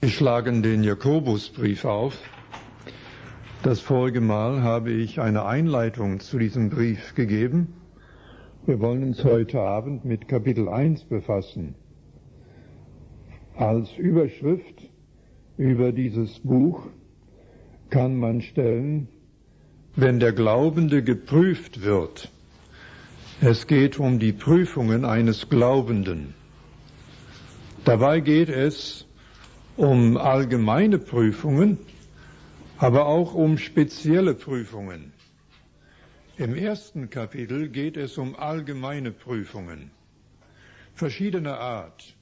Wir schlagen den Jakobusbrief auf. Das vorige Mal habe ich eine Einleitung zu diesem Brief gegeben. Wir wollen uns heute Abend mit Kapitel 1 befassen. Als Überschrift über dieses Buch kann man stellen, wenn der Glaubende geprüft wird. Es geht um die Prüfungen eines Glaubenden. Dabei geht es um allgemeine Prüfungen, aber auch um spezielle Prüfungen. Im ersten Kapitel geht es um allgemeine Prüfungen verschiedener Art.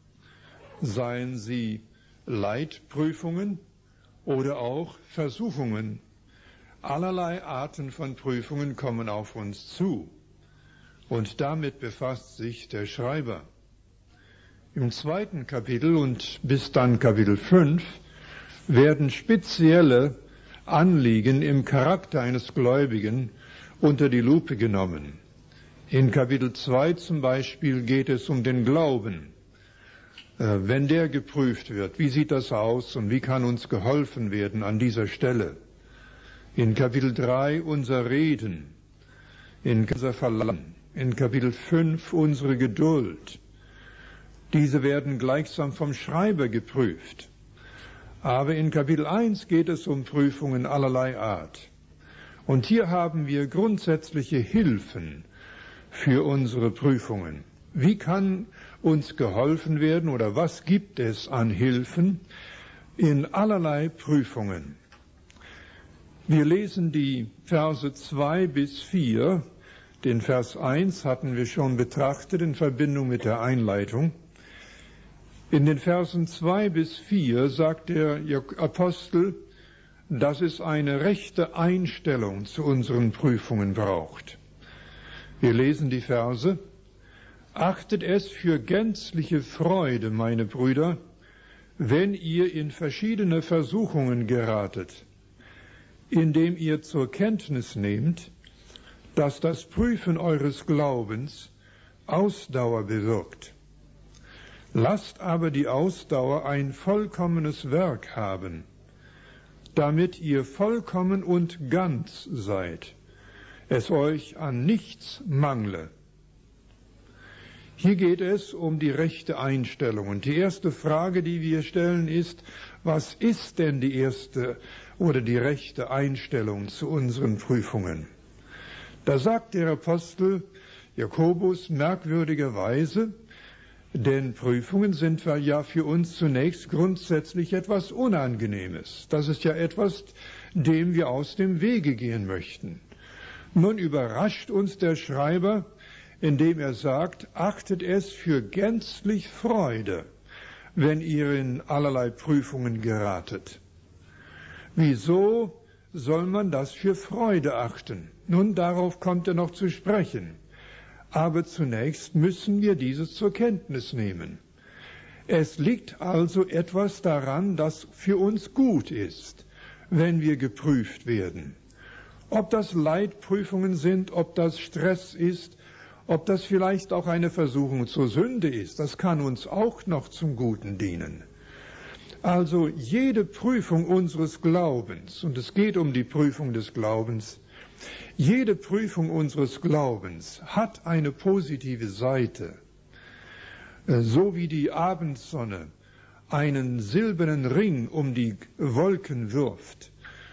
Seien sie Leidprüfungen oder auch Versuchungen. Allerlei Arten von Prüfungen kommen auf uns zu. Und damit befasst sich der Schreiber. Im zweiten Kapitel und bis dann Kapitel 5 werden spezielle Anliegen im Charakter eines Gläubigen unter die Lupe genommen. In Kapitel 2 zum Beispiel geht es um den Glauben. Wenn der geprüft wird, wie sieht das aus und wie kann uns geholfen werden an dieser Stelle? In Kapitel 3 unser Reden, in unser Verlangen, in Kapitel 5 unsere Geduld. Diese werden gleichsam vom Schreiber geprüft. Aber in Kapitel 1 geht es um Prüfungen allerlei Art. Und hier haben wir grundsätzliche Hilfen für unsere Prüfungen. Wie kann uns geholfen werden oder was gibt es an Hilfen in allerlei Prüfungen? Wir lesen die Verse 2 bis 4. Den Vers 1 hatten wir schon betrachtet in Verbindung mit der Einleitung. In den Versen 2 bis 4 sagt der Apostel, dass es eine rechte Einstellung zu unseren Prüfungen braucht. Wir lesen die Verse: Achtet es für gänzliche Freude, meine Brüder, wenn ihr in verschiedene Versuchungen geratet, indem ihr zur Kenntnis nehmt, dass das Prüfen eures Glaubens Ausdauer bewirkt. Lasst aber die Ausdauer ein vollkommenes Werk haben, damit ihr vollkommen und ganz seid, es euch an nichts mangle. Hier geht es um die rechte Einstellung. Und die erste Frage, die wir stellen, ist, was ist denn die erste oder die rechte Einstellung zu unseren Prüfungen? Da sagt der Apostel Jakobus merkwürdigerweise, denn Prüfungen sind ja für uns zunächst grundsätzlich etwas Unangenehmes. Das ist ja etwas, dem wir aus dem Wege gehen möchten. Nun überrascht uns der Schreiber, indem er sagt, achtet es für gänzlich Freude, wenn ihr in allerlei Prüfungen geratet. Wieso soll man das für Freude achten? Nun, darauf kommt er noch zu sprechen. Aber zunächst müssen wir dieses zur Kenntnis nehmen. Es liegt also etwas daran, das für uns gut ist, wenn wir geprüft werden. Ob das Leidprüfungen sind, ob das Stress ist, ob das vielleicht auch eine Versuchung zur Sünde ist, das kann uns auch noch zum Guten dienen. Also jede Prüfung unseres Glaubens, und es geht um die Prüfung des Glaubens, jede Prüfung unseres Glaubens hat eine positive Seite. So wie die Abendsonne einen silbernen Ring um die Wolken wirft,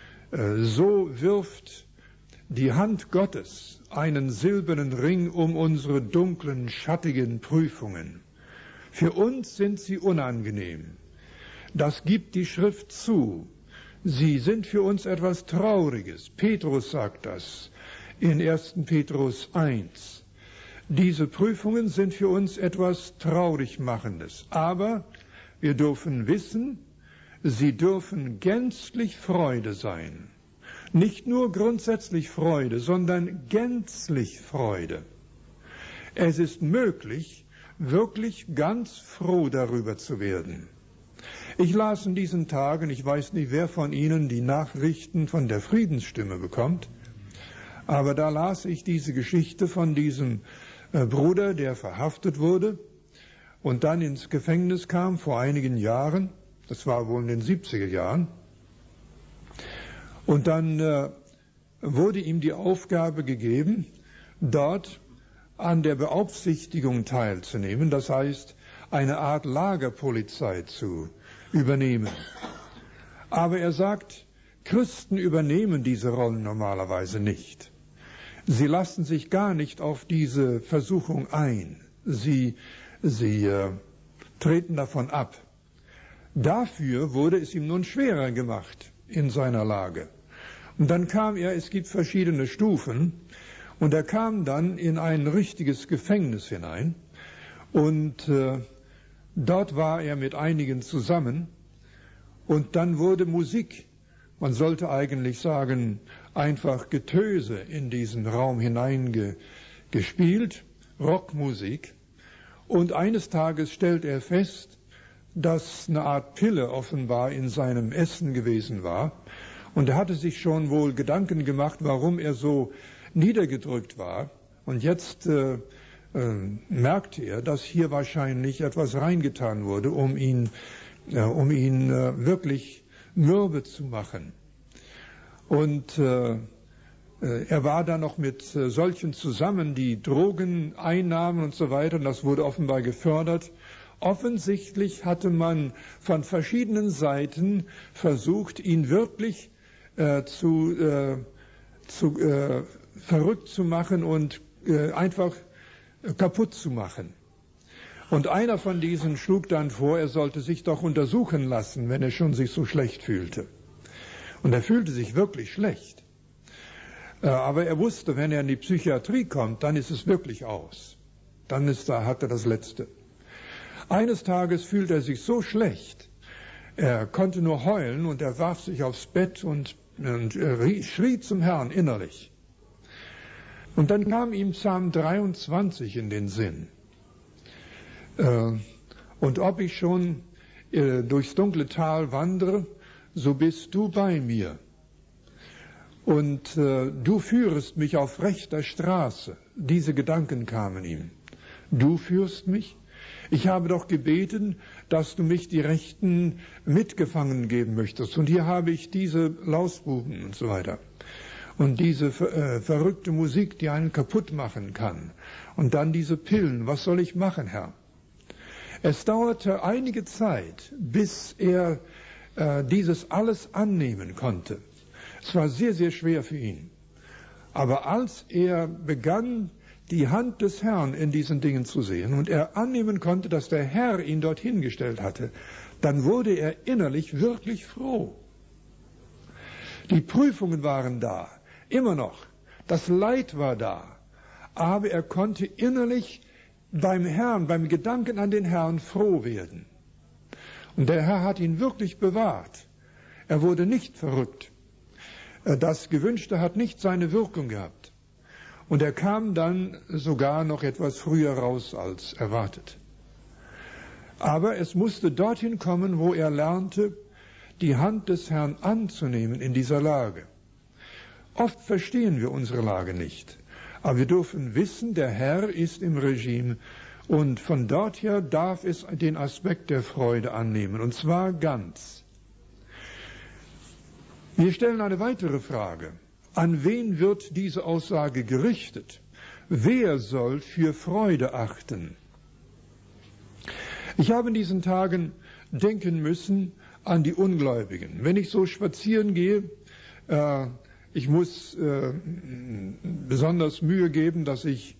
so wirft die Hand Gottes einen silbernen Ring um unsere dunklen, schattigen Prüfungen. Für uns sind sie unangenehm. Das gibt die Schrift zu. Sie sind für uns etwas Trauriges. Petrus sagt das in 1. Petrus 1. Diese Prüfungen sind für uns etwas Traurigmachendes. Aber wir dürfen wissen, sie dürfen gänzlich Freude sein. Nicht nur grundsätzlich Freude, sondern gänzlich Freude. Es ist möglich, wirklich ganz froh darüber zu werden. Ich las in diesen Tagen, ich weiß nicht, wer von Ihnen die Nachrichten von der Friedensstimme bekommt, aber da las ich diese Geschichte von diesem Bruder, der verhaftet wurde und dann ins Gefängnis kam vor einigen Jahren Das war wohl in den 70er Jahren. Und dann wurde ihm die Aufgabe gegeben, dort an der Beaufsichtigung teilzunehmen, das heißt, eine Art Lagerpolizei zu übernehmen. Aber er sagt, Christen übernehmen diese Rollen normalerweise nicht. Sie lassen sich gar nicht auf diese Versuchung ein. Sie treten davon ab. Dafür wurde es ihm nun schwerer gemacht in seiner Lage. Und dann kam er, es gibt verschiedene Stufen, und er kam dann in ein richtiges Gefängnis hinein. Und dort war er mit einigen zusammen. Und dann wurde Musik, man sollte eigentlich sagen, einfach Getöse in diesen Raum hineingespielt, Rockmusik. Und eines Tages stellt er fest, dass eine Art Pille offenbar in seinem Essen gewesen war. Und er hatte sich schon wohl Gedanken gemacht, warum er so niedergedrückt war. Und jetzt merkte er, dass hier wahrscheinlich etwas reingetan wurde, um ihn wirklich mürbe zu machen. Und er war dann noch mit solchen zusammen, die Drogen einnahmen und so weiter. Und das wurde offenbar gefördert. Offensichtlich hatte man von verschiedenen Seiten versucht, ihn wirklich verrückt zu machen und einfach kaputt zu machen. Und einer von diesen schlug dann vor, er sollte sich doch untersuchen lassen, wenn er schon sich so schlecht fühlte. Und er fühlte sich wirklich schlecht. Aber er wusste, wenn er in die Psychiatrie kommt, dann ist es wirklich aus. Dann hat er das Letzte. Eines Tages fühlte er sich so schlecht, er konnte nur heulen und er warf sich aufs Bett und schrie zum Herrn innerlich. Und dann kam ihm Psalm 23 in den Sinn. Und ob ich schon durchs dunkle Tal wandere, so bist du bei mir. Und du führest mich auf rechter Straße. Diese Gedanken kamen ihm. Du führst mich? Ich habe doch gebeten, dass du mich die Rechten mitgefangen geben möchtest. Und hier habe ich diese Lausbuben und so weiter. Und diese verrückte Musik, die einen kaputt machen kann. Und dann diese Pillen. Was soll ich machen, Herr? Es dauerte einige Zeit, bis er dieses alles annehmen konnte. Es war sehr, sehr schwer für ihn. Aber als er begann, die Hand des Herrn in diesen Dingen zu sehen und er annehmen konnte, dass der Herr ihn dorthin gestellt hatte, dann wurde er innerlich wirklich froh. Die Prüfungen waren da, immer noch. Das Leid war da. Aber er konnte innerlich beim Herrn, beim Gedanken an den Herrn froh werden. Und der Herr hat ihn wirklich bewahrt. Er wurde nicht verrückt. Das Gewünschte hat nicht seine Wirkung gehabt. Und er kam dann sogar noch etwas früher raus als erwartet. Aber es musste dorthin kommen, wo er lernte, die Hand des Herrn anzunehmen in dieser Lage. Oft verstehen wir unsere Lage nicht. Aber wir dürfen wissen, der Herr ist im Regime und von dort her darf es den Aspekt der Freude annehmen, und zwar ganz. Wir stellen eine weitere Frage. An wen wird diese Aussage gerichtet? Wer soll für Freude achten? Ich habe in diesen Tagen denken müssen an die Ungläubigen. Wenn ich so spazieren gehe, ich muss besonders Mühe geben, dass ich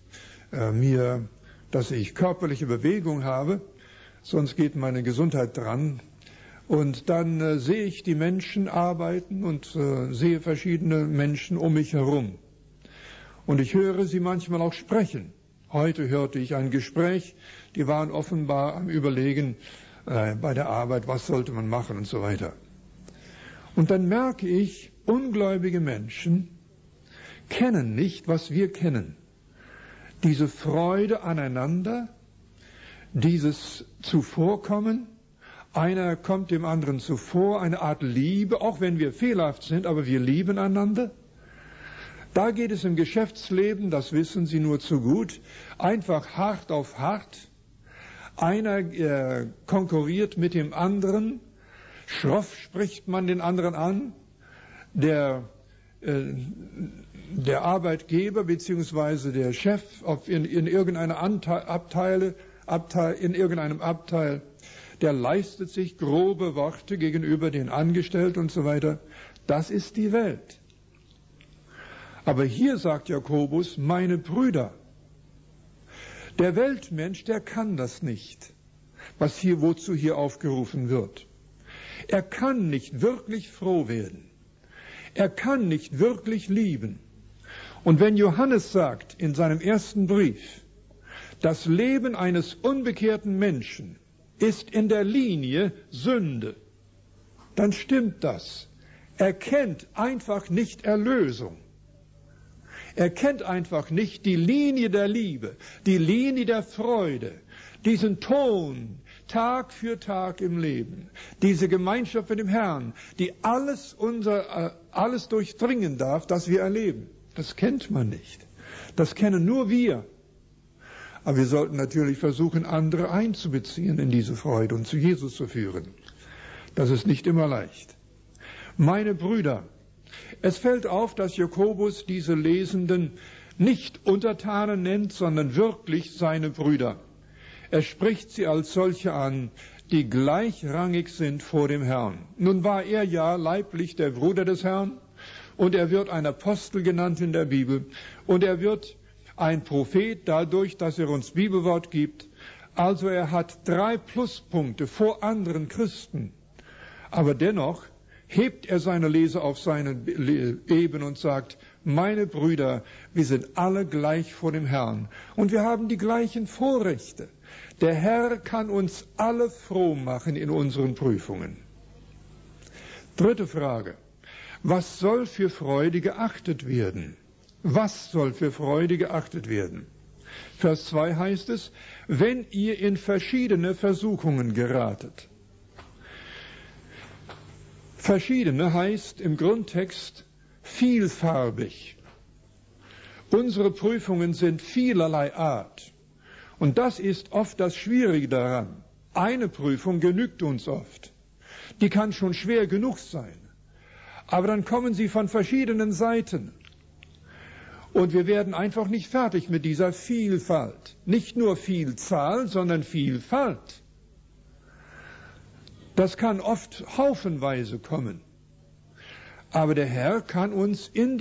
körperliche Bewegung habe, sonst geht meine Gesundheit dran. Und dann sehe ich die Menschen arbeiten und sehe verschiedene Menschen um mich herum. Und ich höre sie manchmal auch sprechen. Heute hörte ich ein Gespräch, die waren offenbar am Überlegen bei der Arbeit, was sollte man machen und so weiter. Und dann merke ich, ungläubige Menschen kennen nicht, was wir kennen. Diese Freude aneinander, dieses Zuvorkommen, einer kommt dem anderen zuvor, eine Art Liebe, auch wenn wir fehlerhaft sind, aber wir lieben einander. Da geht es im Geschäftsleben, das wissen Sie nur zu gut, einfach hart auf hart. Einer konkurriert mit dem anderen Schroff spricht man den anderen an, der Arbeitgeber bzw. der Chef in irgendeinem Abteil, der leistet sich grobe Worte gegenüber den Angestellten und so weiter. Das ist die Welt. Aber hier sagt Jakobus, meine Brüder, der Weltmensch, der kann das nicht, wozu hier aufgerufen wird. Er kann nicht wirklich froh werden. Er kann nicht wirklich lieben. Und wenn Johannes sagt in seinem ersten Brief, das Leben eines unbekehrten Menschen ist in der Linie Sünde, dann stimmt das. Er kennt einfach nicht Erlösung. Er kennt einfach nicht die Linie der Liebe, die Linie der Freude, diesen Ton Tag für Tag im Leben, diese Gemeinschaft mit dem Herrn, die alles durchdringen darf, das wir erleben. Das kennt man nicht. Das kennen nur wir. Aber wir sollten natürlich versuchen, andere einzubeziehen in diese Freude und zu Jesus zu führen. Das ist nicht immer leicht. Meine Brüder, es fällt auf, dass Jakobus diese Lesenden nicht Untertanen nennt, sondern wirklich seine Brüder. Er spricht sie als solche an, die gleichrangig sind vor dem Herrn. Nun war er ja leiblich der Bruder des Herrn und er wird ein Apostel genannt in der Bibel und er wird ein Prophet dadurch, dass er uns Bibelwort gibt. Also er hat 3 Pluspunkte vor anderen Christen. Aber dennoch hebt er seine Leser auf seine Ebene und sagt, meine Brüder, wir sind alle gleich vor dem Herrn und wir haben die gleichen Vorrechte. Der Herr kann uns alle froh machen in unseren Prüfungen. 3. Frage. Was soll für Freude geachtet werden? Was soll für Freude geachtet werden? Vers 2 heißt es, wenn ihr in verschiedene Versuchungen geratet. Verschiedene heißt im Grundtext vielfarbig. Unsere Prüfungen sind vielerlei Art. Und das ist oft das Schwierige daran. Eine Prüfung genügt uns oft. Die kann schon schwer genug sein. Aber dann kommen sie von verschiedenen Seiten. Und wir werden einfach nicht fertig mit dieser Vielfalt. Nicht nur Vielzahl, sondern Vielfalt. Das kann oft haufenweise kommen. Aber der Herr kann uns in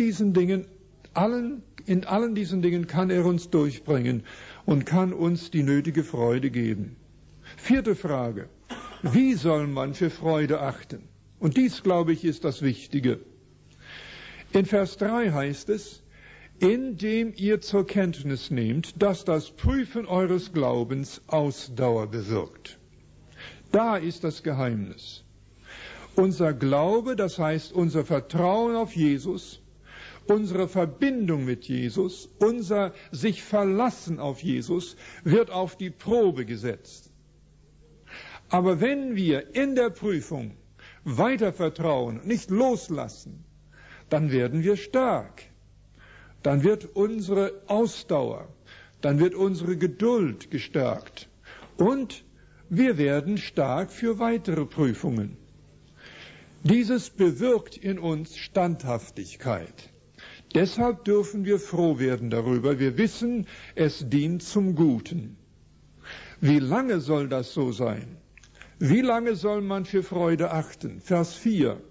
allen diesen Dingen kann er uns durchbringen und kann uns die nötige Freude geben. 4. Frage. Wie soll man für Freude achten? Und dies, glaube ich, ist das Wichtige. In Vers 3 heißt es, indem ihr zur Kenntnis nehmt, dass das Prüfen eures Glaubens Ausdauer bewirkt. Da ist das Geheimnis. Unser Glaube, das heißt unser Vertrauen auf Jesus, unsere Verbindung mit Jesus, unser sich verlassen auf Jesus, wird auf die Probe gesetzt. Aber wenn wir in der Prüfung weiter vertrauen, nicht loslassen, dann werden wir stark. Dann wird unsere Ausdauer, dann wird unsere Geduld gestärkt und wir werden stark für weitere Prüfungen. Dieses bewirkt in uns Standhaftigkeit. Deshalb dürfen wir froh werden darüber. Wir wissen, es dient zum Guten. Wie lange soll das so sein? Wie lange soll man für Freude achten? Vers 4.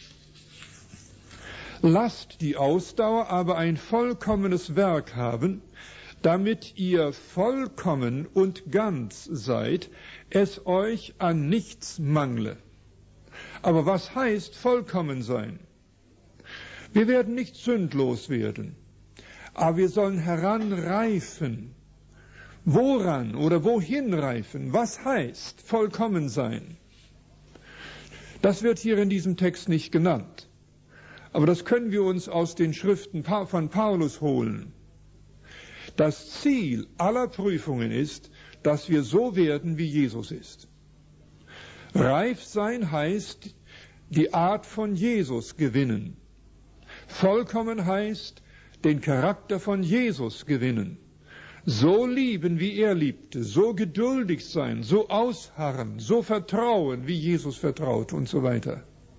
Lasst die Ausdauer aber ein vollkommenes Werk haben, damit ihr vollkommen und ganz seid, es euch an nichts mangle. Aber was heißt vollkommen sein? Wir werden nicht sündlos werden, aber wir sollen heranreifen. Woran oder wohin reifen? Was heißt vollkommen sein? Das wird hier in diesem Text nicht genannt. Aber das können wir uns aus den Schriften von Paulus holen. Das Ziel aller Prüfungen ist, dass wir so werden, wie Jesus ist. Reif sein heißt, die Art von Jesus gewinnen. Vollkommen heißt, den Charakter von Jesus gewinnen. so lieben, wie er liebte, so geduldig sein, so ausharren, so vertrauen, wie Jesus vertraut und so weiter.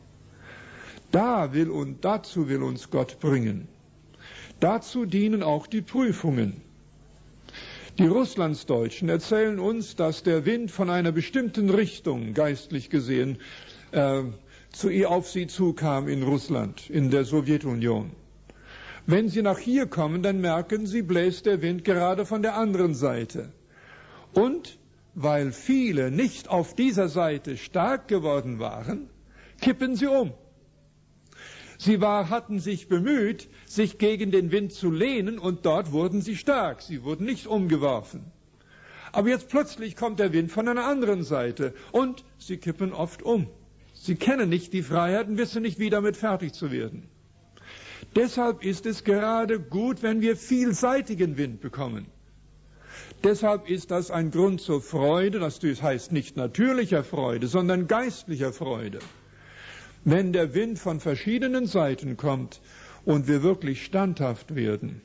Dazu will uns Gott bringen. Dazu dienen auch die Prüfungen. Die Russlandsdeutschen erzählen uns, dass der Wind von einer bestimmten Richtung, geistlich gesehen, auf sie zukam in Russland, in der Sowjetunion. Wenn sie nach hier kommen, dann merken sie, bläst der Wind gerade von der anderen Seite. Und weil viele nicht auf dieser Seite stark geworden waren, kippen sie um. Sie hatten sich bemüht, sich gegen den Wind zu lehnen, und dort wurden sie stark. Sie wurden nicht umgeworfen. Aber jetzt plötzlich kommt der Wind von einer anderen Seite und sie kippen oft um. Sie kennen nicht die Freiheit und wissen nicht, wie damit fertig zu werden. Deshalb ist es gerade gut, wenn wir vielseitigen Wind bekommen. Deshalb ist das ein Grund zur Freude, das heißt nicht natürlicher Freude, sondern geistlicher Freude. Wenn der Wind von verschiedenen Seiten kommt und wir wirklich standhaft werden.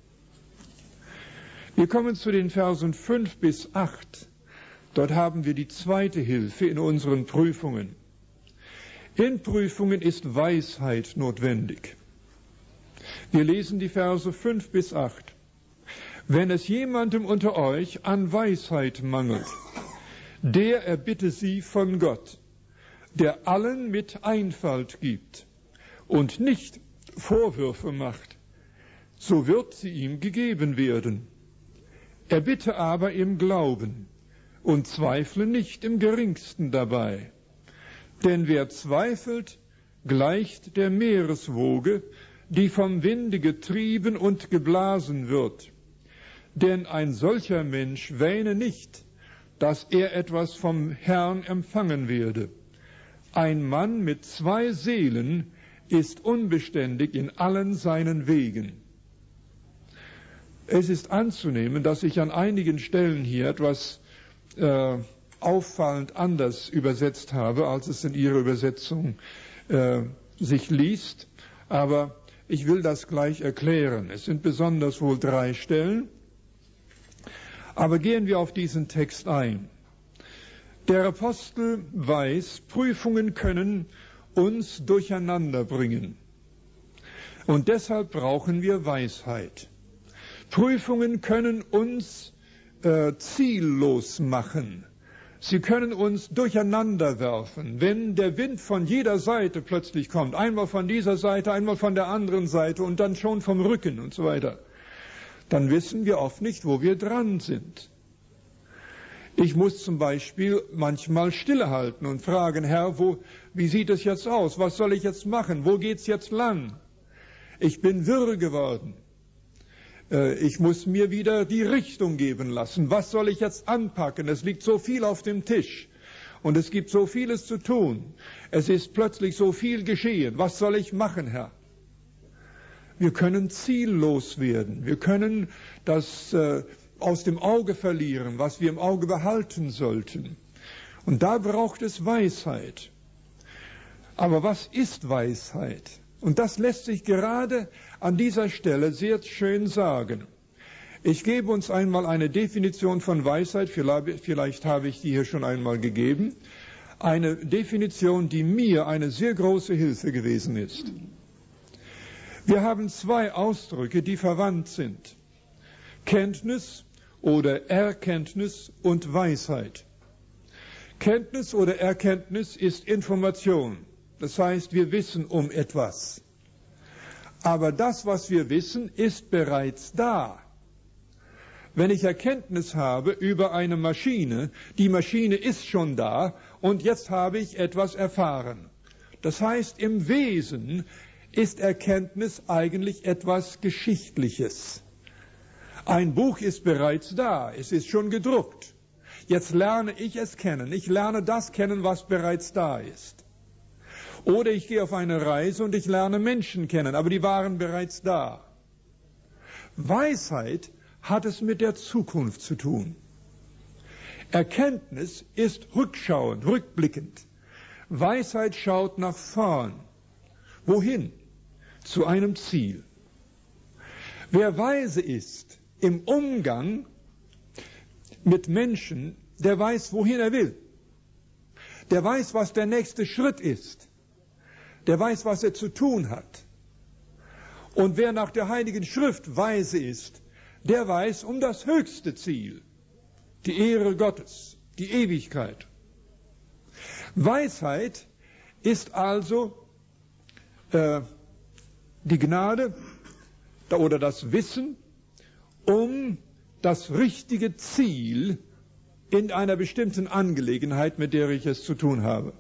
Wir kommen zu den Versen 5 bis 8. Dort haben wir die zweite Hilfe in unseren Prüfungen. In Prüfungen ist Weisheit notwendig. Wir lesen die Verse 5 bis 8. Wenn es jemandem unter euch an Weisheit mangelt, der erbitte sie von Gott, der allen mit Einfalt gibt und nicht Vorwürfe macht, so wird sie ihm gegeben werden. Er bitte aber im Glauben und zweifle nicht im geringsten dabei. Denn wer zweifelt, gleicht der Meereswoge, die vom Winde getrieben und geblasen wird. Denn ein solcher Mensch wähne nicht, dass er etwas vom Herrn empfangen werde. Ein Mann mit 2 Seelen ist unbeständig in allen seinen Wegen. Es ist anzunehmen, dass ich an einigen Stellen hier etwas auffallend anders übersetzt habe, als es in Ihrer Übersetzung sich liest. Aber ich will das gleich erklären. Es sind besonders wohl 3 Stellen. Aber gehen wir auf diesen Text ein. Der Apostel weiß, Prüfungen können uns durcheinander bringen. Und deshalb brauchen wir Weisheit. Prüfungen können uns ziellos machen. Sie können uns durcheinander werfen. Wenn der Wind von jeder Seite plötzlich kommt, einmal von dieser Seite, einmal von der anderen Seite und dann schon vom Rücken und so weiter, dann wissen wir oft nicht, wo wir dran sind. Ich muss zum Beispiel manchmal stillehalten und fragen, Herr, wie sieht es jetzt aus? Was soll ich jetzt machen? Wo geht's jetzt lang? Ich bin wirr geworden. Ich muss mir wieder die Richtung geben lassen. Was soll ich jetzt anpacken? Es liegt so viel auf dem Tisch und es gibt so vieles zu tun. Es ist plötzlich so viel geschehen. Was soll ich machen, Herr? Wir können ziellos werden. Wir können das aus dem Auge verlieren, was wir im Auge behalten sollten. Und da braucht es Weisheit. Aber was ist Weisheit? Und das lässt sich gerade an dieser Stelle sehr schön sagen. Ich gebe uns einmal eine Definition von Weisheit, vielleicht habe ich die hier schon einmal gegeben, eine Definition, die mir eine sehr große Hilfe gewesen ist. Wir haben 2 Ausdrücke, die verwandt sind. Kenntnis oder Erkenntnis und Weisheit. Kenntnis oder Erkenntnis ist Information. Das heißt, wir wissen um etwas. Aber das, was wir wissen, ist bereits da. Wenn ich Erkenntnis habe über eine Maschine, die Maschine ist schon da und jetzt habe ich etwas erfahren. Das heißt, im Wesen ist Erkenntnis eigentlich etwas Geschichtliches. Ein Buch ist bereits da, es ist schon gedruckt. Jetzt lerne ich es kennen. Ich lerne das kennen, was bereits da ist. Oder ich gehe auf eine Reise und ich lerne Menschen kennen, aber die waren bereits da. Weisheit hat es mit der Zukunft zu tun. Erkenntnis ist rückschauend, rückblickend. Weisheit schaut nach vorn. Wohin? Zu einem Ziel. Wer weise ist im Umgang mit Menschen, der weiß, wohin er will. Der weiß, was der nächste Schritt ist. Der weiß, was er zu tun hat. Und wer nach der Heiligen Schrift weise ist, der weiß um das höchste Ziel, die Ehre Gottes, die Ewigkeit. Weisheit ist also die Gnade oder das Wissen um das richtige Ziel in einer bestimmten Angelegenheit, mit der ich es zu tun habe.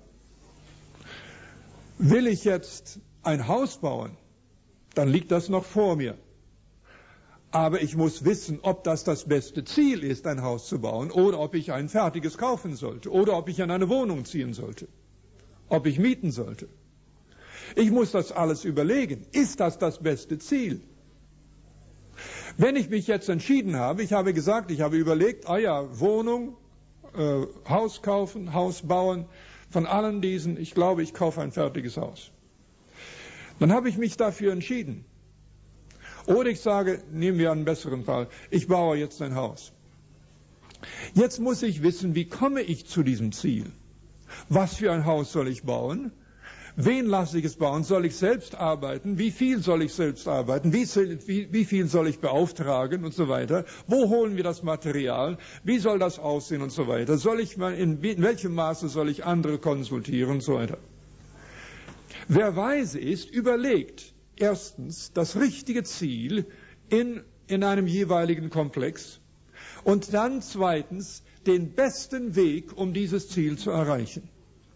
Will ich jetzt ein Haus bauen, dann liegt das noch vor mir. Aber ich muss wissen, ob das beste Ziel ist, ein Haus zu bauen, oder ob ich ein fertiges kaufen sollte, oder ob ich in eine Wohnung ziehen sollte, ob ich mieten sollte. Ich muss das alles überlegen. Ist das beste Ziel? Wenn ich mich jetzt entschieden habe, ich habe überlegt, Wohnung, Haus kaufen, Haus bauen, von allen diesen, ich glaube, ich kaufe ein fertiges Haus. Dann habe ich mich dafür entschieden. Oder ich sage, nehmen wir einen besseren Fall, ich baue jetzt ein Haus. Jetzt muss ich wissen, wie komme ich zu diesem Ziel? Was für ein Haus soll ich bauen? Wen lasse ich es bauen? Soll ich selbst arbeiten? Wie viel soll ich selbst arbeiten? Wie viel soll ich beauftragen und so weiter? Wo holen wir das Material? Wie soll das aussehen und so weiter? In welchem Maße soll ich andere konsultieren und so weiter? Wer weise ist, überlegt erstens das richtige Ziel in einem jeweiligen Komplex und dann zweitens den besten Weg, um dieses Ziel zu erreichen.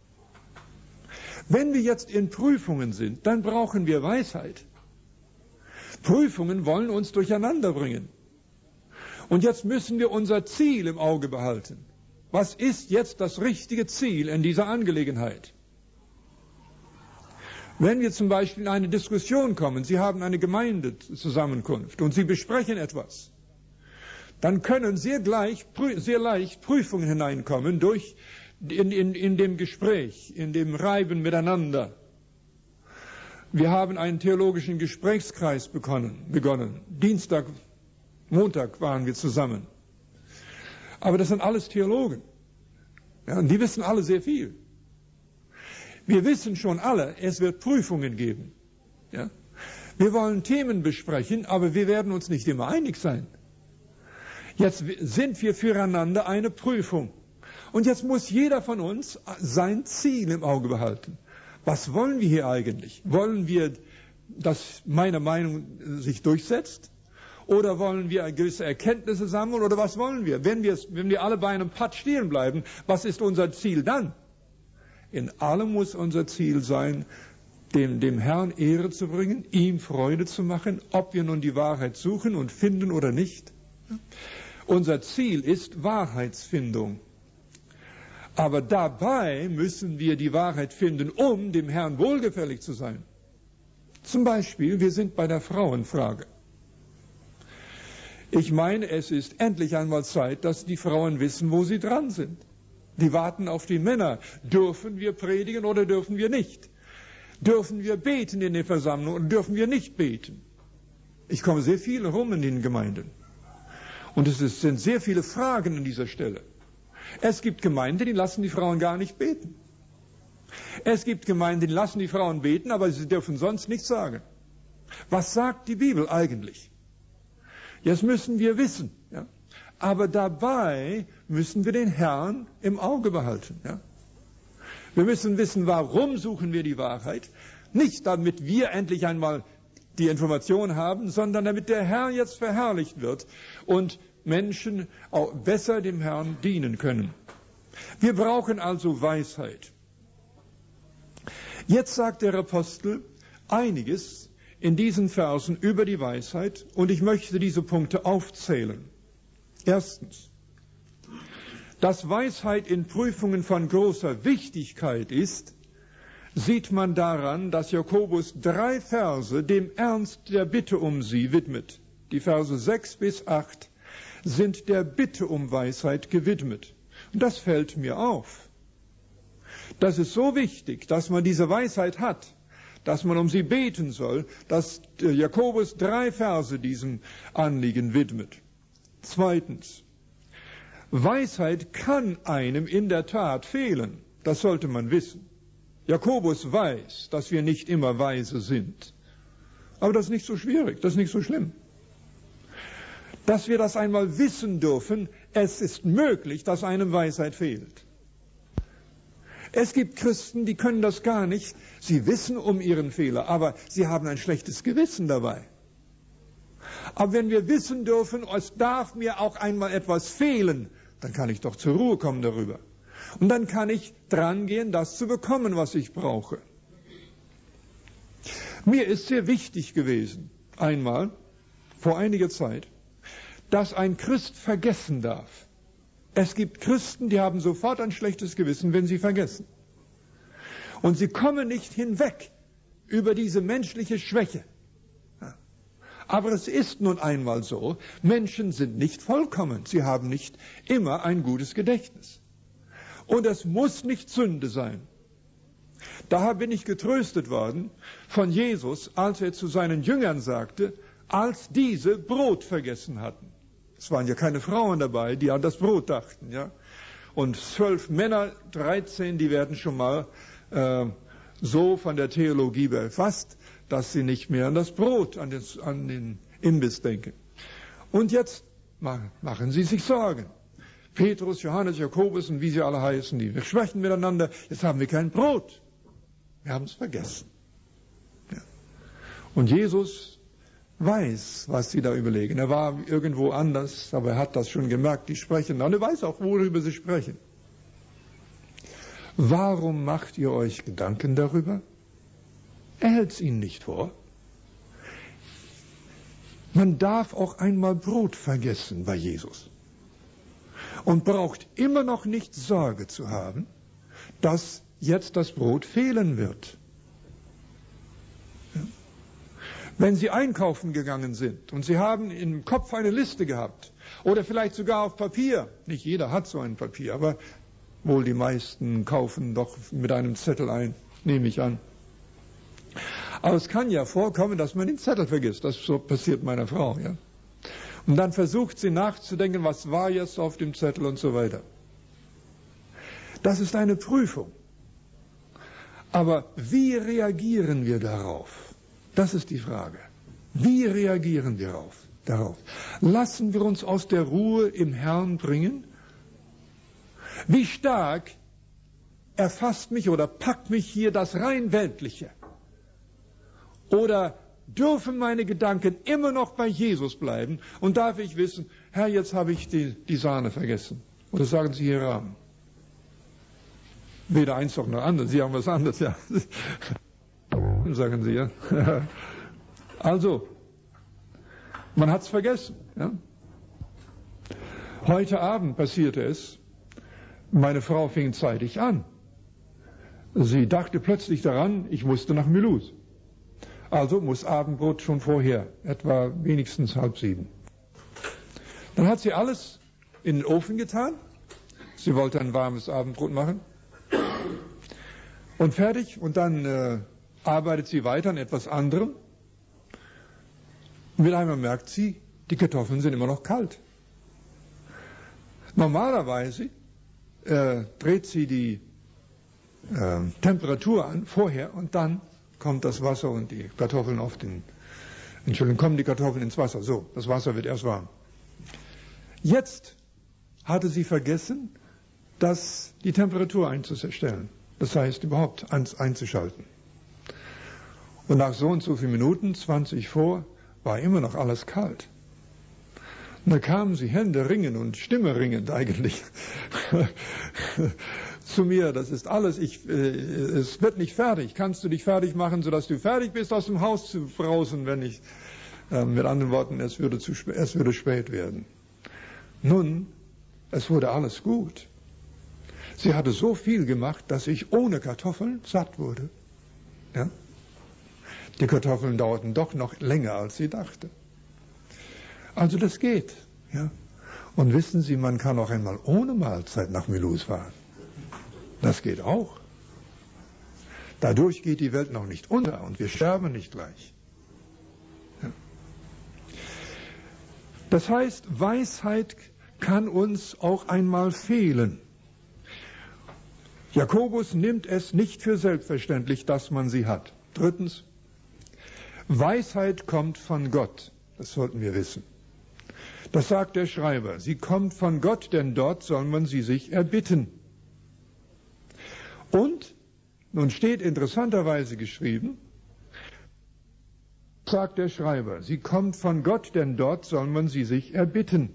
Wenn wir jetzt in Prüfungen sind, dann brauchen wir Weisheit. Prüfungen wollen uns durcheinander bringen. Und jetzt müssen wir unser Ziel im Auge behalten. Was ist jetzt das richtige Ziel in dieser Angelegenheit? Wenn wir zum Beispiel in eine Diskussion kommen, Sie haben eine Gemeindezusammenkunft und Sie besprechen etwas, dann können sehr leicht Prüfungen hineinkommen in dem Gespräch, in dem Reiben miteinander. Wir haben einen theologischen Gesprächskreis begonnen. Montag waren wir zusammen. Aber das sind alles Theologen. Ja, und die wissen alle sehr viel. Wir wissen schon alle, es wird Prüfungen geben. Ja? Wir wollen Themen besprechen, aber wir werden uns nicht immer einig sein. Jetzt sind wir füreinander eine Prüfung. Und jetzt muss jeder von uns sein Ziel im Auge behalten. Was wollen wir hier eigentlich? Wollen wir, dass meine Meinung sich durchsetzt? Oder wollen wir gewisse Erkenntnisse sammeln? Oder was wollen wir? Wenn wir alle bei einem Pad stehen bleiben, was ist unser Ziel dann? In allem muss unser Ziel sein, dem Herrn Ehre zu bringen, ihm Freude zu machen, ob wir nun die Wahrheit suchen und finden oder nicht. Unser Ziel ist Wahrheitsfindung. Aber dabei müssen wir die Wahrheit finden, um dem Herrn wohlgefällig zu sein. Zum Beispiel, wir sind bei der Frauenfrage. Ich meine, es ist endlich einmal Zeit, dass die Frauen wissen, wo sie dran sind. Die warten auf die Männer. Dürfen wir predigen oder dürfen wir nicht? Dürfen wir beten in den Versammlungen oder dürfen wir nicht beten? Ich komme sehr viel rum in den Gemeinden. Und es sind sehr viele Fragen an dieser Stelle. Es gibt Gemeinden, die lassen die Frauen gar nicht beten. Es gibt Gemeinden, die lassen die Frauen beten, aber sie dürfen sonst nichts sagen. Was sagt die Bibel eigentlich? Jetzt müssen wir wissen. Ja? Aber dabei müssen wir den Herrn im Auge behalten. Ja? Wir müssen wissen, warum suchen wir die Wahrheit. Nicht damit wir endlich einmal die Information haben, sondern damit der Herr jetzt verherrlicht wird und Menschen auch besser dem Herrn dienen können. Wir brauchen also Weisheit. Jetzt sagt der Apostel einiges in diesen Versen über die Weisheit und ich möchte diese Punkte aufzählen. Erstens, dass Weisheit in Prüfungen von großer Wichtigkeit ist, sieht man daran, dass Jakobus 3 Verse dem Ernst der Bitte um sie widmet. Die Verse 6 bis 8 sind der Bitte um Weisheit gewidmet. Und das fällt mir auf. Das ist so wichtig, dass man diese Weisheit hat, dass man um sie beten soll, dass Jakobus 3 Verse diesem Anliegen widmet. Zweitens, Weisheit kann einem in der Tat fehlen. Das sollte man wissen. Jakobus weiß, dass wir nicht immer weise sind. Aber das ist nicht so schwierig, das ist nicht so schlimm. Dass wir das einmal wissen dürfen, es ist möglich, dass einem Weisheit fehlt. Es gibt Christen, die können das gar nicht. Sie wissen um ihren Fehler, aber sie haben ein schlechtes Gewissen dabei. Aber wenn wir wissen dürfen, es darf mir auch einmal etwas fehlen, dann kann ich doch zur Ruhe kommen darüber. Und dann kann ich dran gehen, das zu bekommen, was ich brauche. Mir ist sehr wichtig gewesen, einmal, vor einiger Zeit, dass ein Christ vergessen darf. Es gibt Christen, die haben sofort ein schlechtes Gewissen, wenn sie vergessen. Und sie kommen nicht hinweg über diese menschliche Schwäche. Aber es ist nun einmal so, Menschen sind nicht vollkommen. Sie haben nicht immer ein gutes Gedächtnis. Und es muss nicht Sünde sein. Daher bin ich getröstet worden von Jesus, als er zu seinen Jüngern sagte, als diese Brot vergessen hatten. Es waren ja keine Frauen dabei, die an das Brot dachten, ja. Und 12 Männer, 13, die werden schon mal so von der Theologie befasst, dass sie nicht mehr an das Brot, an den Imbiss denken. Und jetzt machen sie sich Sorgen. Petrus, Johannes, Jakobus und wie sie alle heißen, wir sprechen miteinander, jetzt haben wir kein Brot. Wir haben es vergessen. Ja. Und Jesus weiß, was sie da überlegen. Er war irgendwo anders, aber er hat das schon gemerkt, die sprechen. Und er weiß auch, worüber sie sprechen. Warum macht ihr euch Gedanken darüber? Er hält es ihnen nicht vor. Man darf auch einmal Brot vergessen bei Jesus. Und braucht immer noch nicht Sorge zu haben, dass jetzt das Brot fehlen wird. Ja. Wenn Sie einkaufen gegangen sind und Sie haben im Kopf eine Liste gehabt oder vielleicht sogar auf Papier, nicht jeder hat so ein Papier, aber wohl die meisten kaufen doch mit einem Zettel ein, nehme ich an. Aber es kann ja vorkommen, dass man den Zettel vergisst. Das so passiert meiner Frau, ja. Und dann versucht sie nachzudenken, was war jetzt auf dem Zettel und so weiter. Das ist eine Prüfung. Aber wie reagieren wir darauf? Das ist die Frage. Wie reagieren wir darauf? Lassen wir uns aus der Ruhe im Herrn bringen? Wie stark erfasst mich oder packt mich hier das rein Weltliche? Oder dürfen meine Gedanken immer noch bei Jesus bleiben und darf ich wissen, Herr, jetzt habe ich die Sahne vergessen? Oder sagen Sie hier Rahmen? Weder eins noch noch anderes. Sie haben was anderes, ja. Sagen Sie, ja. Also, man hat es vergessen. Ja? Heute Abend passierte es, meine Frau fing zeitig an. Sie dachte plötzlich daran, ich musste nach Mulhouse. Also muss Abendbrot schon vorher, etwa wenigstens 6:30. Dann hat sie alles in den Ofen getan. Sie wollte ein warmes Abendbrot machen. Und fertig. Und dann arbeitet sie weiter an etwas anderem. Und mit einmal merkt sie, die Kartoffeln sind immer noch kalt. Normalerweise dreht sie die Temperatur an vorher und dann kommt das Wasser und die Kartoffeln kommen die Kartoffeln ins Wasser. So, das Wasser wird erst warm. Jetzt hatte sie vergessen, die Temperatur einzustellen. Das heißt, überhaupt einzuschalten. Und nach so und so vielen Minuten, 20 vor, war immer noch alles kalt. Und da kamen sie händeringend und stimmeringend eigentlich zu mir, das ist alles, es wird nicht fertig. Kannst du dich fertig machen, sodass du fertig bist, aus dem Haus zu brausen, wenn ich, mit anderen Worten, es würde spät werden. Nun, es wurde alles gut. Sie hatte so viel gemacht, dass ich ohne Kartoffeln satt wurde. Ja? Die Kartoffeln dauerten doch noch länger, als sie dachte. Also das geht. Ja? Und wissen Sie, man kann auch einmal ohne Mahlzeit nach Mulhouse fahren. Das geht auch. Dadurch geht die Welt noch nicht unter und wir sterben nicht gleich. Ja. Das heißt, Weisheit kann uns auch einmal fehlen. Jakobus nimmt es nicht für selbstverständlich, dass man sie hat. Drittens, Weisheit kommt von Gott. Das sollten wir wissen. Das sagt der Schreiber. Sie kommt von Gott, denn dort soll man sie sich erbitten. Und, nun steht interessanterweise geschrieben, sagt der Schreiber, sie kommt von Gott, denn dort soll man sie sich erbitten.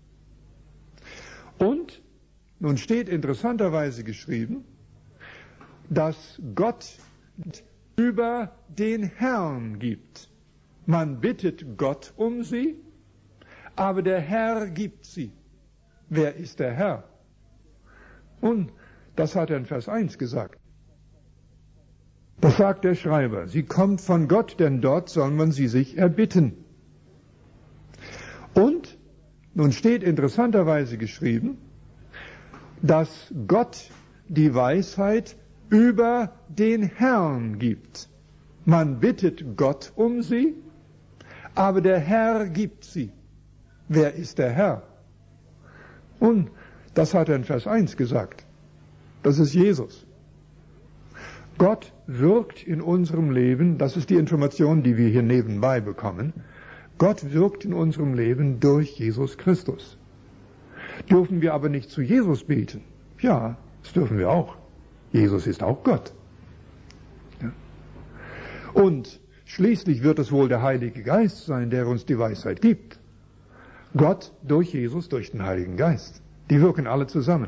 Und, nun steht interessanterweise geschrieben, dass Gott über den Herrn gibt. Man bittet Gott um sie, aber der Herr gibt sie. Wer ist der Herr? Und das hat er in Vers 1 gesagt. Das sagt der Schreiber. Sie kommt von Gott, denn dort soll man sie sich erbitten. Und, nun steht interessanterweise geschrieben, dass Gott die Weisheit über den Herrn gibt. Man bittet Gott um sie, aber der Herr gibt sie. Wer ist der Herr? Und das hat er in Vers 1 gesagt. Das ist Jesus. Gott wirkt in unserem Leben, das ist die Information, die wir hier nebenbei bekommen, Gott wirkt in unserem Leben durch Jesus Christus. Dürfen wir aber nicht zu Jesus beten? Ja, das dürfen wir auch. Jesus ist auch Gott. Ja. Und schließlich wird es wohl der Heilige Geist sein, der uns die Weisheit gibt. Gott durch Jesus, durch den Heiligen Geist. Die wirken alle zusammen.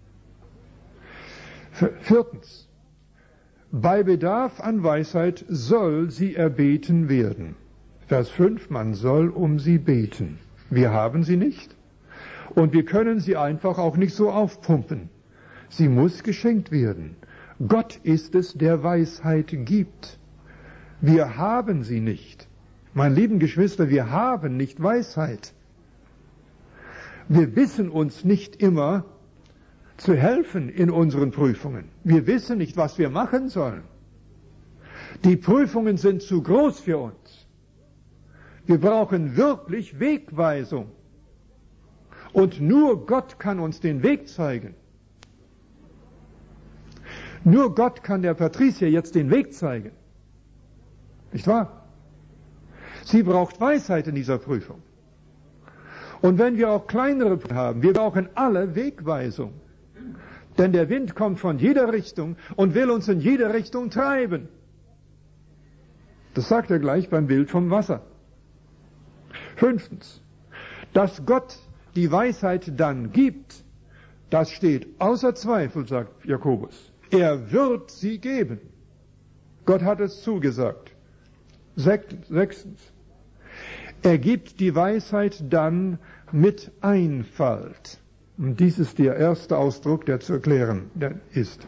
Viertens. Bei Bedarf an Weisheit soll sie erbeten werden. Vers 5, man soll um sie beten. Wir haben sie nicht und wir können sie einfach auch nicht so aufpumpen. Sie muss geschenkt werden. Gott ist es, der Weisheit gibt. Wir haben sie nicht. Meine lieben Geschwister, wir haben nicht Weisheit. Wir wissen uns nicht immer zu helfen in unseren Prüfungen. Wir wissen nicht, was wir machen sollen. Die Prüfungen sind zu groß für uns. Wir brauchen wirklich Wegweisung. Und nur Gott kann uns den Weg zeigen. Nur Gott kann der Patricia jetzt den Weg zeigen. Nicht wahr? Sie braucht Weisheit in dieser Prüfung. Und wenn wir auch kleinere Prüfungen haben, wir brauchen alle Wegweisung. Denn der Wind kommt von jeder Richtung und will uns in jede Richtung treiben. Das sagt er gleich beim Bild vom Wasser. Fünftens, dass Gott die Weisheit dann gibt, das steht außer Zweifel, sagt Jakobus. Er wird sie geben. Gott hat es zugesagt. Sechstens, er gibt die Weisheit dann mit Einfalt. Und dies ist der erste Ausdruck, der zu erklären ist.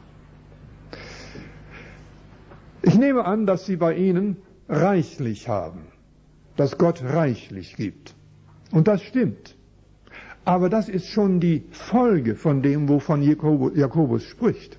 Ich nehme an, dass Sie bei Ihnen reichlich haben, dass Gott reichlich gibt. Und das stimmt. Aber das ist schon die Folge von dem, wovon Jakobus spricht.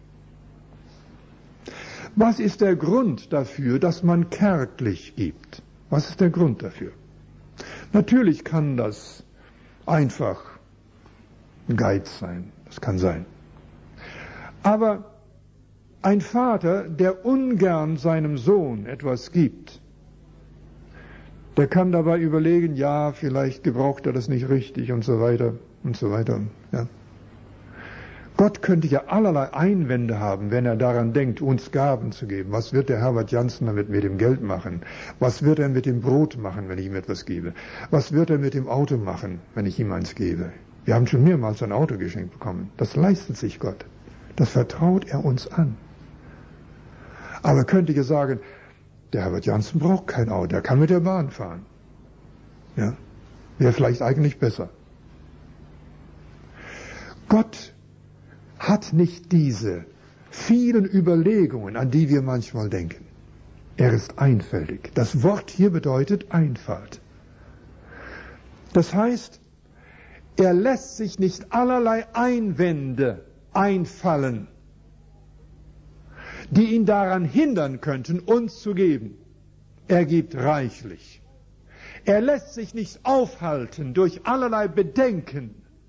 Was ist der Grund dafür, dass man kärglich gibt? Was ist der Grund dafür? Natürlich kann das einfach Geiz sein, das kann sein. Aber ein Vater, der ungern seinem Sohn etwas gibt, der kann dabei überlegen, ja, vielleicht gebraucht er das nicht richtig und so weiter und so weiter. Ja. Gott könnte ja allerlei Einwände haben, wenn er daran denkt, uns Gaben zu geben. Was wird der Herbert Janssen damit mit dem Geld machen? Was wird er mit dem Brot machen, wenn ich ihm etwas gebe? Was wird er mit dem Auto machen, wenn ich ihm eins gebe? Wir haben schon mehrmals ein Auto geschenkt bekommen. Das leistet sich Gott. Das vertraut er uns an. Aber könnte ich ja sagen, der Herbert Janssen braucht kein Auto, der kann mit der Bahn fahren. Ja, wäre vielleicht eigentlich besser. Gott hat nicht diese vielen Überlegungen, an die wir manchmal denken. Er ist einfältig. Das Wort hier bedeutet Einfalt. Das heißt, er lässt sich nicht allerlei Einwände einfallen, die ihn daran hindern könnten, uns zu geben. Er gibt reichlich. Er lässt sich nicht aufhalten durch allerlei Bedenken,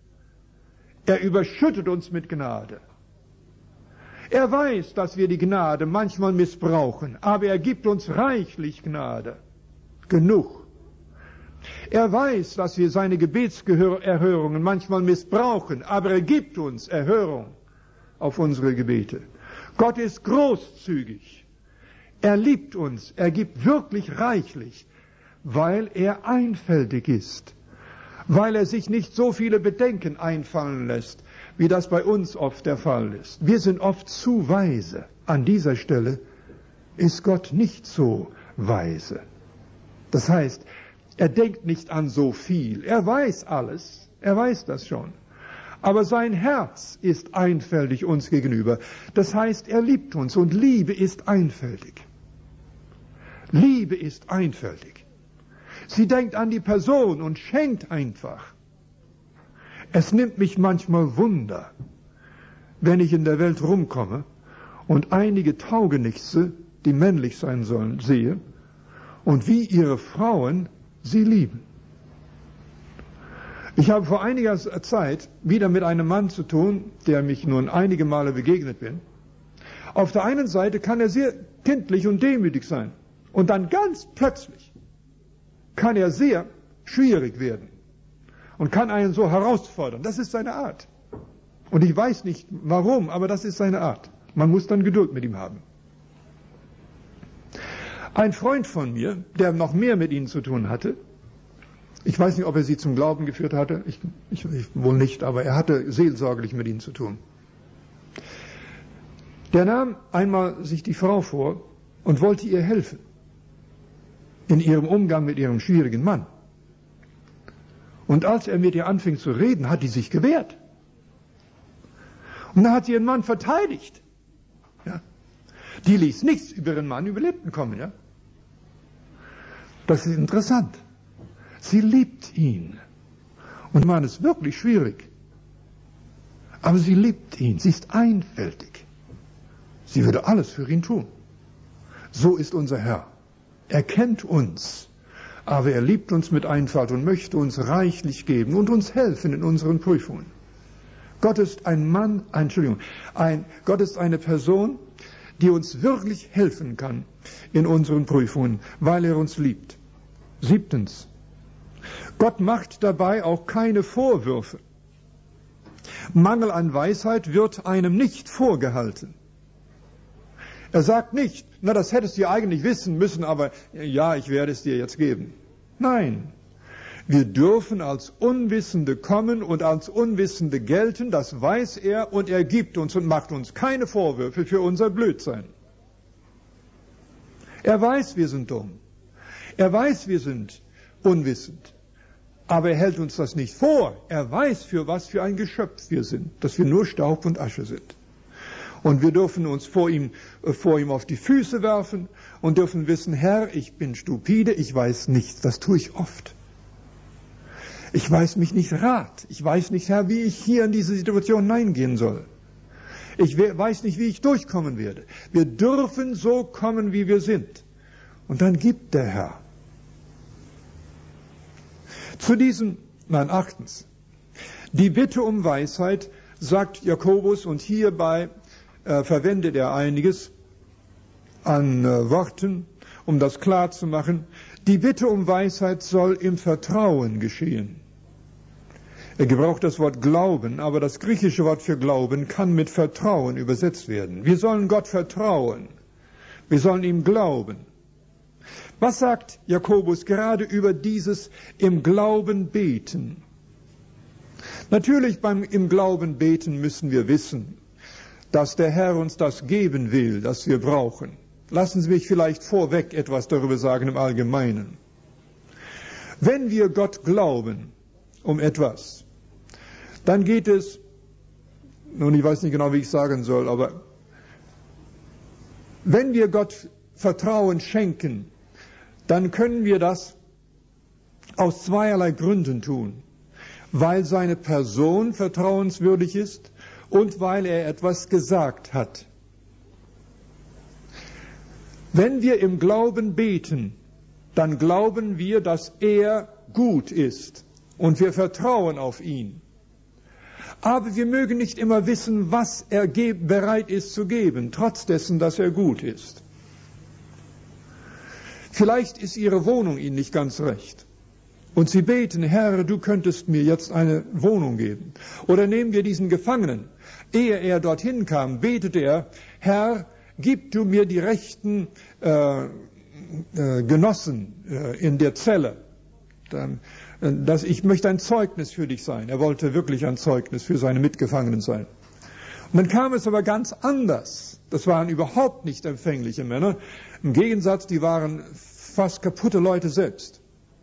Er überschüttet uns mit Gnade. Er weiß, dass wir die Gnade manchmal missbrauchen, aber er gibt uns reichlich Gnade. Genug. Er weiß, dass wir seine Gebetserhörungen manchmal missbrauchen, aber er gibt uns Erhörung auf unsere Gebete. Gott ist großzügig. Er liebt uns. Er gibt wirklich reichlich, weil er einfältig ist, weil er sich nicht so viele Bedenken einfallen lässt, wie das bei uns oft der Fall ist. Wir sind oft zu weise. An dieser Stelle ist Gott nicht so weise. Das heißt, er denkt nicht an so viel. Er weiß alles. Er weiß das schon. Aber sein Herz ist einfältig uns gegenüber. Das heißt, er liebt uns und Liebe ist einfältig. Liebe ist einfältig. Sie denkt an die Person und schenkt einfach. Es nimmt mich manchmal Wunder, wenn ich in der Welt rumkomme und einige Taugenichtse, die männlich sein sollen, sehe und wie ihre Frauen sie lieben. Ich habe vor einiger Zeit wieder mit einem Mann zu tun, der mich nun einige Male begegnet bin. Auf der einen Seite kann er sehr kindlich und demütig sein und dann ganz plötzlich kann er sehr schwierig werden und kann einen so herausfordern. Das ist seine Art. Und ich weiß nicht warum, aber das ist seine Art. Man muss dann Geduld mit ihm haben. Ein Freund von mir, der noch mehr mit ihnen zu tun hatte, ich weiß nicht, ob er sie zum Glauben geführt hatte, ich wohl nicht, aber er hatte seelsorgerlich mit ihnen zu tun. Der nahm einmal sich die Frau vor und wollte ihr helfen in ihrem Umgang mit ihrem schwierigen Mann. Und als er mit ihr anfing zu reden, hat die sich gewehrt. Und dann hat sie ihren Mann verteidigt. Ja. Die ließ nichts über ihren Mann über Lippen kommen. Ja. Das ist interessant. Sie liebt ihn. Und der Mann ist wirklich schwierig. Aber sie liebt ihn. Sie ist einfältig. Sie würde alles für ihn tun. So ist unser Herr. Er kennt uns. Aber er liebt uns mit Einfalt und möchte uns reichlich geben und uns helfen in unseren Prüfungen. Gott ist Gott ist eine Person, die uns wirklich helfen kann in unseren Prüfungen, weil er uns liebt. 7. Gott macht dabei auch keine Vorwürfe. Mangel an Weisheit wird einem nicht vorgehalten. Er sagt nicht, na, das hättest du eigentlich wissen müssen, aber ja, ich werde es dir jetzt geben. Nein, wir dürfen als Unwissende kommen und als Unwissende gelten, das weiß er und er gibt uns und macht uns keine Vorwürfe für unser Blödsein. Er weiß, wir sind dumm. Er weiß, wir sind unwissend. Aber er hält uns das nicht vor. Er weiß, für was für ein Geschöpf wir sind, dass wir nur Staub und Asche sind. Und wir dürfen uns vor ihm auf die Füße werfen und dürfen wissen, Herr, ich bin stupide, ich weiß nichts. Das tue ich oft. Ich weiß mich nicht Rat. Ich weiß nicht, Herr, wie ich hier in diese Situation hineingehen soll. Ich weiß nicht, wie ich durchkommen werde. Wir dürfen so kommen, wie wir sind. Und dann gibt der Herr. Achtens. Die Bitte um Weisheit, sagt Jakobus, und hierbei verwendet er einiges an Worten, um das klar zu machen. Die Bitte um Weisheit soll im Vertrauen geschehen. Er gebraucht das Wort Glauben, aber das griechische Wort für Glauben kann mit Vertrauen übersetzt werden. Wir sollen Gott vertrauen. Wir sollen ihm glauben. Was sagt Jakobus gerade über dieses im Glauben beten? Natürlich im Glauben beten müssen wir wissen, dass der Herr uns das geben will, das wir brauchen. Lassen Sie mich vielleicht vorweg etwas darüber sagen im Allgemeinen. Wenn wir Gott glauben um etwas, dann geht es, nun ich weiß nicht genau, wie ich sagen soll, aber wenn wir Gott Vertrauen schenken, dann können wir das aus zweierlei Gründen tun. Weil seine Person vertrauenswürdig ist und weil er etwas gesagt hat. Wenn wir im Glauben beten, dann glauben wir, dass er gut ist und wir vertrauen auf ihn. Aber wir mögen nicht immer wissen, was er bereit ist zu geben, trotz dessen, dass er gut ist. Vielleicht ist Ihre Wohnung Ihnen nicht ganz recht. Und Sie beten, Herr, du könntest mir jetzt eine Wohnung geben. Oder nehmen wir diesen Gefangenen. Ehe er dorthin kam, betete er, Herr, gib du mir die rechten Genossen in der Zelle. Ich möchte ein Zeugnis für dich sein. Er wollte wirklich ein Zeugnis für seine Mitgefangenen sein. Und dann kam es aber ganz anders. Das waren überhaupt nicht empfängliche Männer. Im Gegensatz, die waren fast kaputte Leute selbst.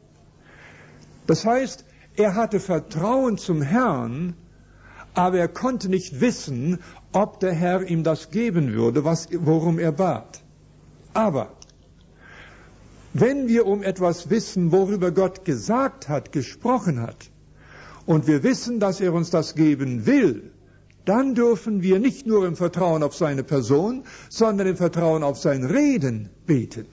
Das heißt, er hatte Vertrauen zum Herrn, aber er konnte nicht wissen, ob der Herr ihm das geben würde, worum er bat. Aber wenn wir um etwas wissen, worüber Gott gesagt hat, gesprochen hat, und wir wissen, dass er uns das geben will, dann dürfen wir nicht nur im Vertrauen auf seine Person, sondern im Vertrauen auf sein Reden beten.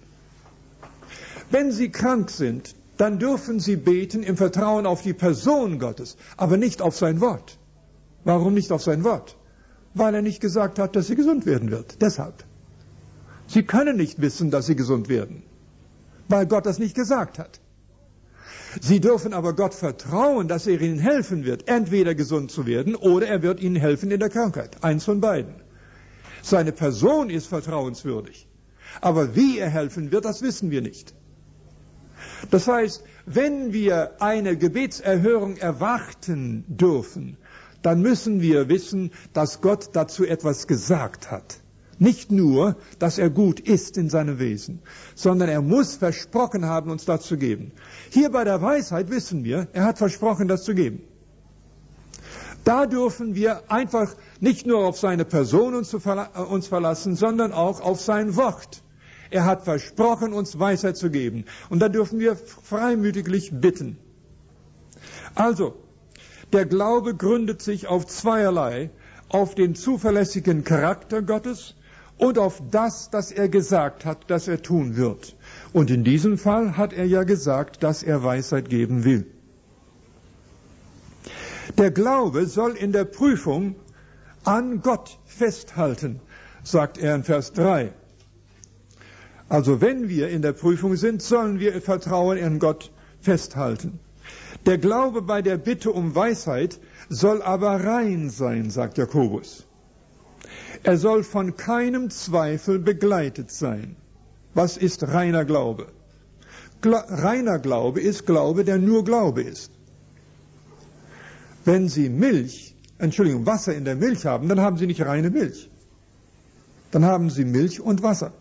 Wenn Sie krank sind, dann dürfen Sie beten im Vertrauen auf die Person Gottes, aber nicht auf sein Wort. Warum nicht auf sein Wort? Weil er nicht gesagt hat, dass Sie gesund werden wird. Deshalb. Sie können nicht wissen, dass Sie gesund werden, weil Gott das nicht gesagt hat. Sie dürfen aber Gott vertrauen, dass er Ihnen helfen wird, entweder gesund zu werden oder er wird Ihnen helfen in der Krankheit. Eins von beiden. Seine Person ist vertrauenswürdig. Aber wie er helfen wird, das wissen wir nicht. Das heißt, wenn wir eine Gebetserhörung erwarten dürfen, dann müssen wir wissen, dass Gott dazu etwas gesagt hat. Nicht nur, dass er gut ist in seinem Wesen, sondern er muss versprochen haben, uns das zu geben. Hier bei der Weisheit wissen wir, er hat versprochen, das zu geben. Da dürfen wir einfach nicht nur auf seine Person uns verlassen, sondern auch auf sein Wort. Er hat versprochen, uns Weisheit zu geben. Und da dürfen wir freimütiglich bitten. Also, der Glaube gründet sich auf zweierlei, auf den zuverlässigen Charakter Gottes und auf das, das er gesagt hat, dass er tun wird. Und in diesem Fall hat er ja gesagt, dass er Weisheit geben will. Der Glaube soll in der Prüfung an Gott festhalten, sagt er in Vers 3. Also wenn wir in der Prüfung sind, sollen wir im Vertrauen in Gott festhalten. Der Glaube bei der Bitte um Weisheit soll aber rein sein, sagt Jakobus. Er soll von keinem Zweifel begleitet sein. Was ist reiner Glaube? Reiner Glaube ist Glaube, der nur Glaube ist. Wenn Sie Wasser in der Milch haben, dann haben Sie nicht reine Milch. Dann haben Sie Milch und Wasser.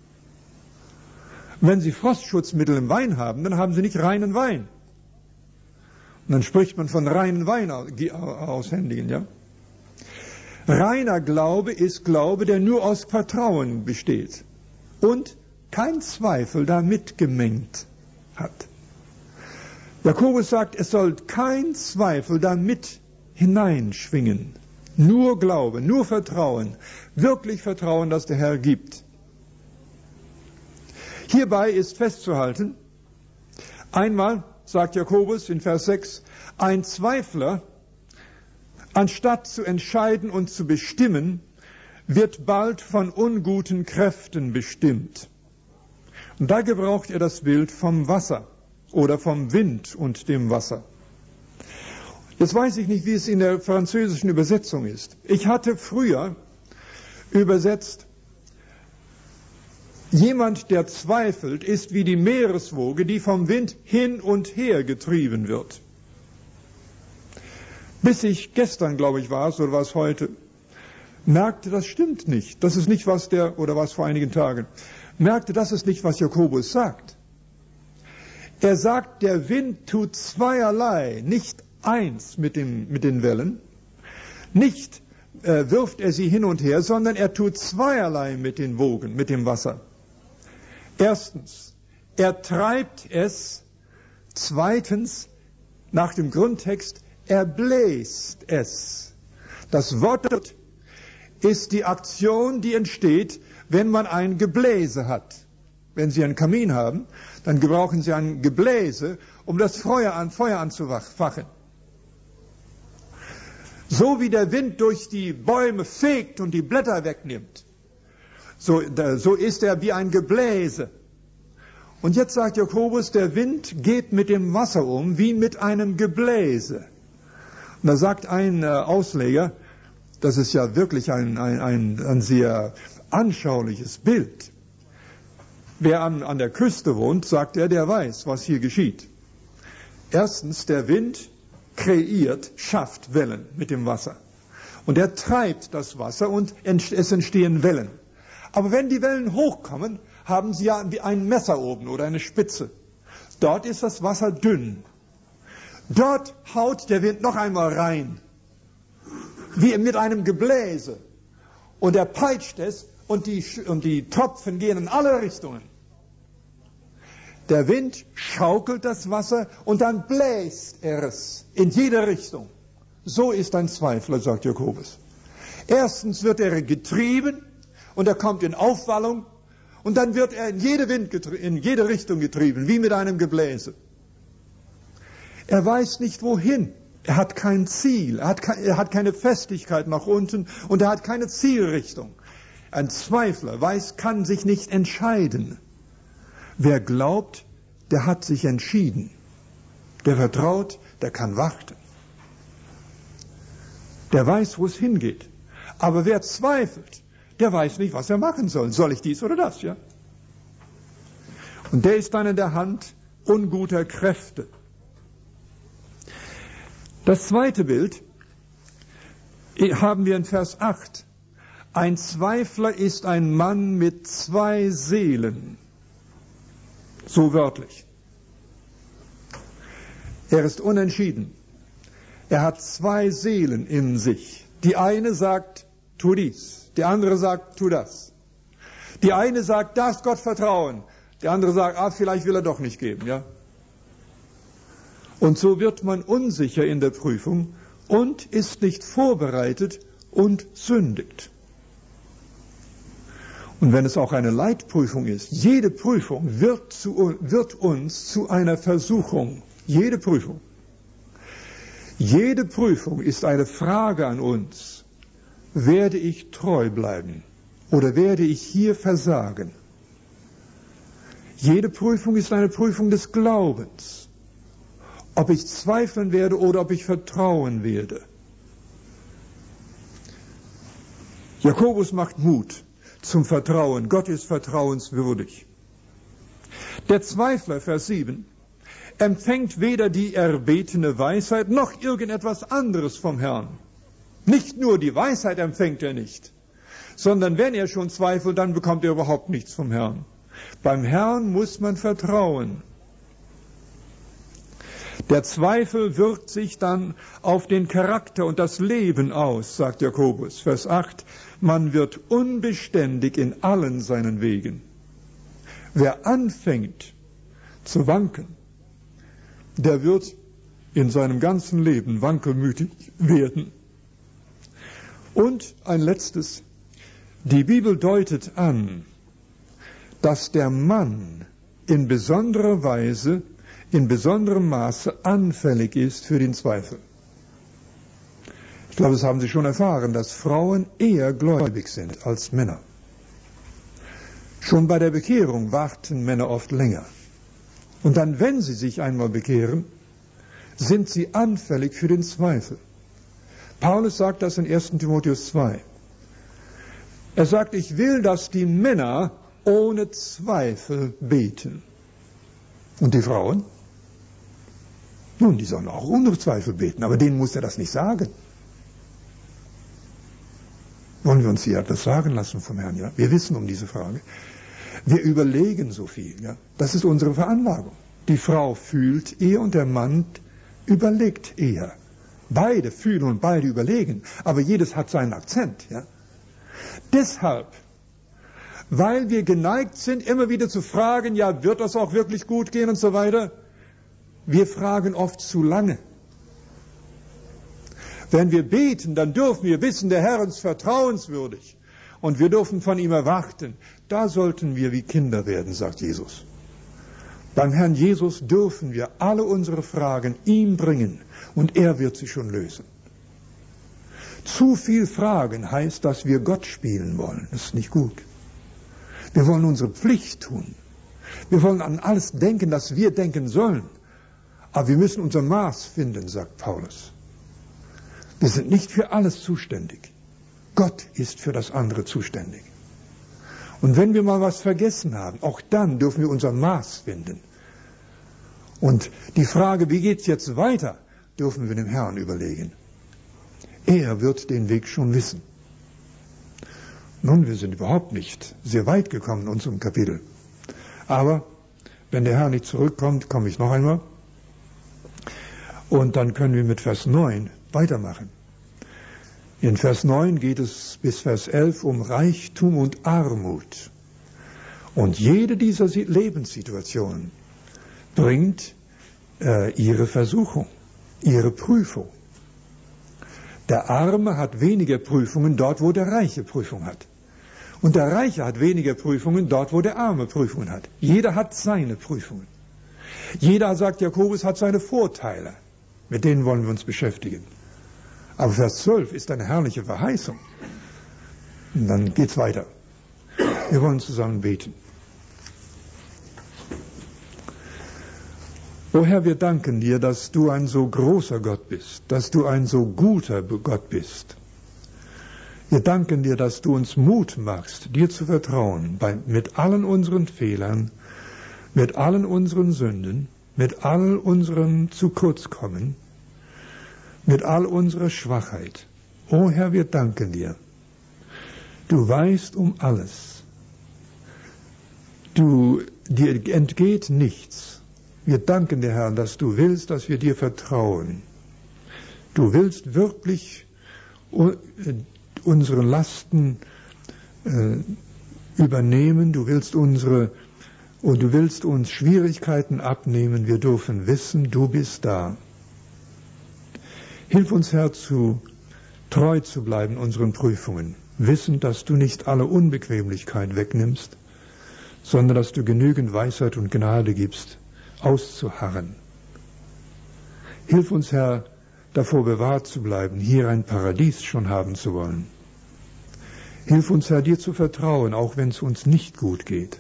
Wenn Sie Frostschutzmittel im Wein haben, dann haben Sie nicht reinen Wein. Und dann spricht man von reinen Wein aushändigen, ja? Reiner Glaube ist Glaube, der nur aus Vertrauen besteht und kein Zweifel damit gemengt hat. Jakobus sagt, es soll kein Zweifel damit hineinschwingen. Nur Glaube, nur Vertrauen, wirklich Vertrauen, das der Herr gibt. Hierbei ist festzuhalten, einmal, sagt Jakobus in Vers 6, ein Zweifler, anstatt zu entscheiden und zu bestimmen, wird bald von unguten Kräften bestimmt. Und da gebraucht er das Bild vom Wasser oder vom Wind und dem Wasser. Jetzt weiß ich nicht, wie es in der französischen Übersetzung ist. Ich hatte früher übersetzt, jemand, der zweifelt, ist wie die Meereswoge, die vom Wind hin und her getrieben wird. Bis ich gestern, glaube ich, war es, oder war es heute, merkte, das stimmt nicht. Das ist nicht, oder war es vor einigen Tagen, merkte, das ist nicht, was Jakobus sagt. Er sagt, der Wind tut zweierlei, nicht eins mit den Wellen, nicht wirft er sie hin und her, sondern er tut zweierlei mit den Wogen, mit dem Wasser. Erstens, er treibt es. Zweitens, nach dem Grundtext, er bläst es. Das Wort ist die Aktion, die entsteht, wenn man ein Gebläse hat. Wenn Sie einen Kamin haben, dann gebrauchen Sie ein Gebläse, um das Feuer anzufachen. So wie der Wind durch die Bäume fegt und die Blätter wegnimmt, so ist er wie ein Gebläse. Und jetzt sagt Jakobus, der Wind geht mit dem Wasser um wie mit einem Gebläse. Und da sagt ein Ausleger, das ist ja wirklich ein sehr anschauliches Bild. Wer an der Küste wohnt, sagt er, der weiß, was hier geschieht. Erstens, der Wind kreiert, schafft Wellen mit dem Wasser. Und er treibt das Wasser und es entstehen Wellen. Aber wenn die Wellen hochkommen, haben sie ja wie ein Messer oben oder eine Spitze. Dort ist das Wasser dünn. Dort haut der Wind noch einmal rein, wie mit einem Gebläse. Und er peitscht es und die Tropfen gehen in alle Richtungen. Der Wind schaukelt das Wasser und dann bläst er es in jede Richtung. So ist ein Zweifler, sagt Jakobus. Erstens wird er getrieben und er kommt in Aufwallung und dann wird er in jede Richtung getrieben, wie mit einem Gebläse. Er weiß nicht wohin. Er hat kein Ziel. Er hat keine Festigkeit nach unten und er hat keine Zielrichtung. Ein Zweifler kann sich nicht entscheiden. Wer glaubt, der hat sich entschieden. Der vertraut, der kann warten. Der weiß, wo es hingeht. Aber wer zweifelt, der weiß nicht, was er machen soll. Soll ich dies oder das, ja? Und der ist dann in der Hand unguter Kräfte. Das zweite Bild haben wir in Vers 8. Ein Zweifler ist ein Mann mit zwei Seelen. So wörtlich. Er ist unentschieden. Er hat zwei Seelen in sich. Die eine sagt, tu dies. Die andere sagt, tu das. Die eine sagt, darfst Gott vertrauen. Die andere sagt, vielleicht will er doch nicht geben, ja. Und so wird man unsicher in der Prüfung und ist nicht vorbereitet und sündigt. Und wenn es auch eine Leitprüfung ist, jede Prüfung wird uns zu einer Versuchung. Jede Prüfung. Jede Prüfung ist eine Frage an uns. Werde ich treu bleiben oder werde ich hier versagen? Jede Prüfung ist eine Prüfung des Glaubens. Ob ich zweifeln werde oder ob ich vertrauen werde. Jakobus macht Mut zum Vertrauen. Gott ist vertrauenswürdig. Der Zweifler, Vers 7, empfängt weder die erbetene Weisheit noch irgendetwas anderes vom Herrn. Nicht nur die Weisheit empfängt er nicht, sondern wenn er schon zweifelt, dann bekommt er überhaupt nichts vom Herrn. Beim Herrn muss man vertrauen. Der Zweifel wirkt sich dann auf den Charakter und das Leben aus, sagt Jakobus, Vers 8. Man wird unbeständig in allen seinen Wegen. Wer anfängt zu wanken, der wird in seinem ganzen Leben wankelmütig werden. Und ein letztes. Die Bibel deutet an, dass der Mann in besonderer Weise, in besonderem Maße anfällig ist für den Zweifel. Ich glaube, das haben Sie schon erfahren, dass Frauen eher gläubig sind als Männer. Schon bei der Bekehrung warten Männer oft länger. Und dann, wenn sie sich einmal bekehren, sind sie anfällig für den Zweifel. Paulus sagt das in 1. Timotheus 2. Er sagt, ich will, dass die Männer ohne Zweifel beten. Und die Frauen? Nun, die sollen auch ohne Zweifel beten, aber denen muss er das nicht sagen. Wollen wir uns hier das sagen lassen vom Herrn, ja? Wir wissen um diese Frage. Wir überlegen so viel, ja? Das ist unsere Veranlagung. Die Frau fühlt eher und der Mann überlegt eher. Beide fühlen und beide überlegen, aber jedes hat seinen Akzent, ja? Deshalb, weil wir geneigt sind, immer wieder zu fragen, ja, wird das auch wirklich gut gehen und so weiter, wir fragen oft zu lange. Wenn wir beten, dann dürfen wir wissen, der Herr ist vertrauenswürdig und wir dürfen von ihm erwarten. Da sollten wir wie Kinder werden, sagt Jesus. Beim Herrn Jesus dürfen wir alle unsere Fragen ihm bringen und er wird sie schon lösen. Zu viel Fragen heißt, dass wir Gott spielen wollen. Das ist nicht gut. Wir wollen unsere Pflicht tun. Wir wollen an alles denken, das wir denken sollen. Aber wir müssen unser Maß finden, sagt Paulus. Wir sind nicht für alles zuständig. Gott ist für das andere zuständig. Und wenn wir mal was vergessen haben, auch dann dürfen wir unser Maß finden. Und die Frage, wie geht's jetzt weiter, dürfen wir dem Herrn überlegen. Er wird den Weg schon wissen. Nun, wir sind überhaupt nicht sehr weit gekommen in unserem Kapitel. Aber wenn der Herr nicht zurückkommt, komme ich noch einmal. Und dann können wir mit Vers 9 weitermachen. In Vers 9 geht es bis Vers 11 um Reichtum und Armut. Und jede dieser Lebenssituationen bringt ihre Versuchung, ihre Prüfung. Der Arme hat weniger Prüfungen dort, wo der Reiche Prüfung hat. Und der Reiche hat weniger Prüfungen dort, wo der Arme Prüfungen hat. Jeder hat seine Prüfungen. Jeder, sagt Jakobus, hat seine Vorteile. Mit denen wollen wir uns beschäftigen. Aber Vers 12 ist eine herrliche Verheißung. Und dann geht's weiter. Wir wollen zusammen beten. O Herr, wir danken dir, dass du ein so großer Gott bist, dass du ein so guter Gott bist. Wir danken dir, dass du uns Mut machst, dir zu vertrauen, mit allen unseren Fehlern, mit allen unseren Sünden, mit all unserem Zukurzkommen, mit all unserer Schwachheit. O Herr, wir danken dir. Du weißt um alles. Dir entgeht nichts. Wir danken dir, Herr, dass du willst, dass wir dir vertrauen. Du willst wirklich unsere Lasten übernehmen. Du willst uns Schwierigkeiten abnehmen. Wir dürfen wissen, du bist da. Hilf uns, Herr, treu zu bleiben in unseren Prüfungen, wissend, dass du nicht alle Unbequemlichkeit wegnimmst, sondern dass du genügend Weisheit und Gnade gibst, auszuharren. Hilf uns, Herr, davor bewahrt zu bleiben, hier ein Paradies schon haben zu wollen. Hilf uns, Herr, dir zu vertrauen, auch wenn es uns nicht gut geht.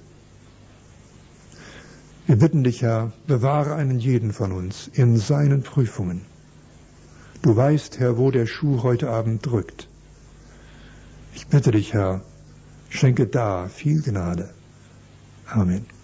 Wir bitten dich, Herr, bewahre einen jeden von uns in seinen Prüfungen. Du weißt, Herr, wo der Schuh heute Abend drückt. Ich bitte dich, Herr, schenke da viel Gnade. Amen.